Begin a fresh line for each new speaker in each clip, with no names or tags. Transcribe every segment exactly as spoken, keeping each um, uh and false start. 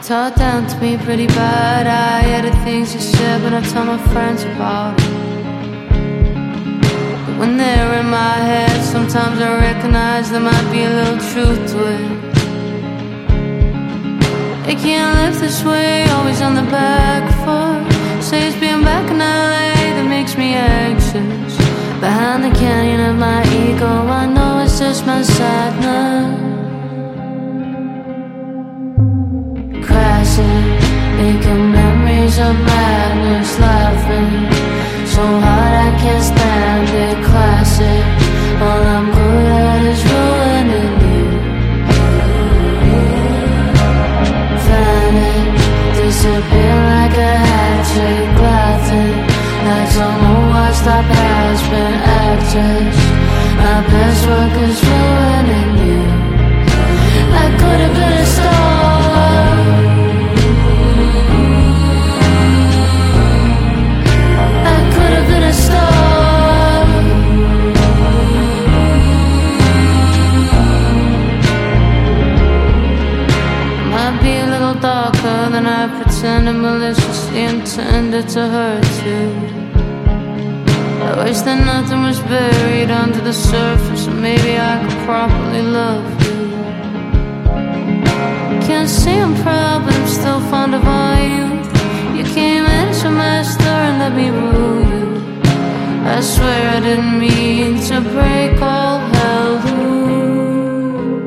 talked down to me pretty bad. I edit things you said, but I tell my friends about it. But when they're in my head, sometimes I recognize there might be a little truth to it. They can't live this way, always on the back foot. Say it's being back in L A that makes me anxious. Behind the canyon of my ego, I know it's just my sadness. Crashing, making memories of madness. Laughing so hard I can't stand it. Classic, all I'm good at is ruining you. Vanish, disappear like a hat-trick. Laughing like someone watched our past been actress. My best work is ruining you. I could have been a star. I could have been a star. Might be a little darker than I pretended, maliciously intended to hurt you. I wish that nothing was buried under the surface, so maybe I could properly love you. Can't say I'm proud, but I'm still fond of all you. You came in as a master and let me rule you. I swear I didn't mean to break all hell loose.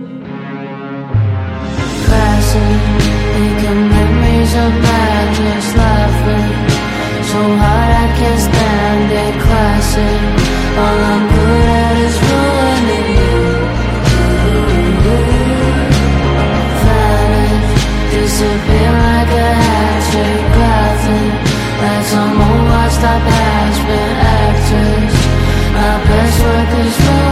Crashing, making memories of madness. Laughing so hard I can't stand it. Classic, all I'm good at is ruining you. Vanish, disappear like a hat-trick. Laughing like someone watched our past been actress. My best work is ruining you.